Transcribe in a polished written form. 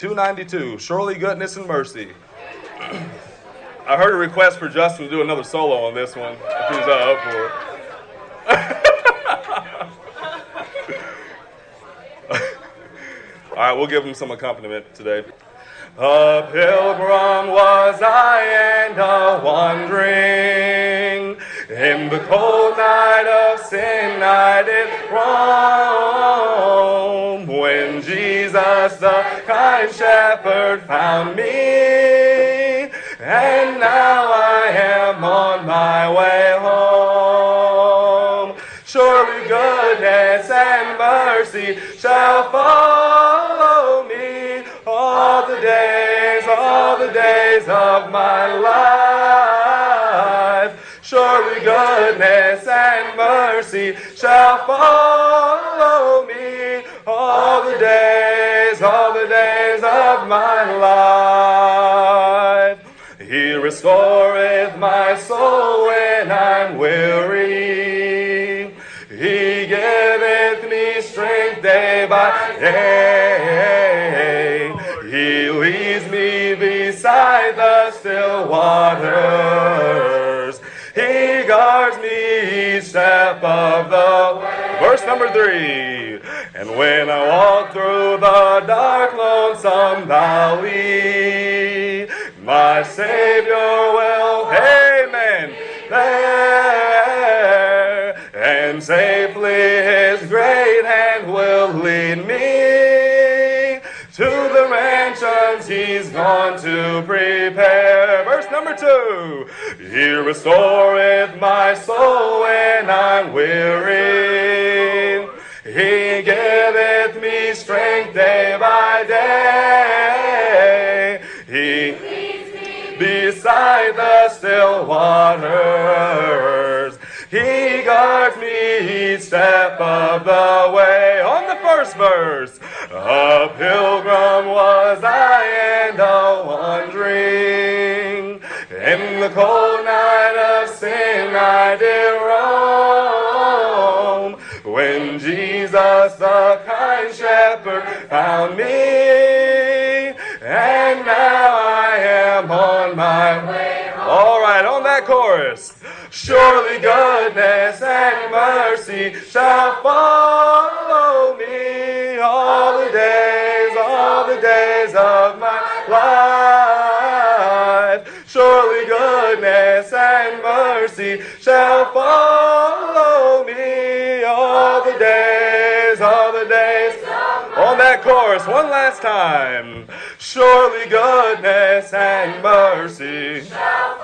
292, Surely Goodness and Mercy. I heard a request for Justin to do another solo on this one, if he's up for it. All right, we'll give him some accompaniment today. A pilgrim was I and a-wandering. In the cold night of sin I did roam. When Jesus the kind shepherd found me, and now I am on my way home. Surely goodness and mercy shall follow me all the days of my life. Surely goodness and mercy shall follow me all the days of my life. He restoreth my soul when I'm weary. He giveth me strength day by day. He leads me beside the still waters. He guards me each step of the way. Verse number 3. And when I walk through the dark, lonesome valley, my Savior will, amen, there, and safely His great hand will lead me to the mansions He's gone to prepare. Verse number 2. He restoreth my soul when I'm weary. He giveth me strength day by day. He leads me beside the still waters. He guards me each step of the way. On the first verse. A pilgrim was I and a-wandering. In the cold night of sin I did roam. When Jesus the kind shepherd found me, and now I am on my way home. All right, on that chorus. Surely goodness and mercy shall follow me all the days of my life. Surely goodness and mercy shall follow me all the days. On that chorus, one last time. Surely goodness and mercy shall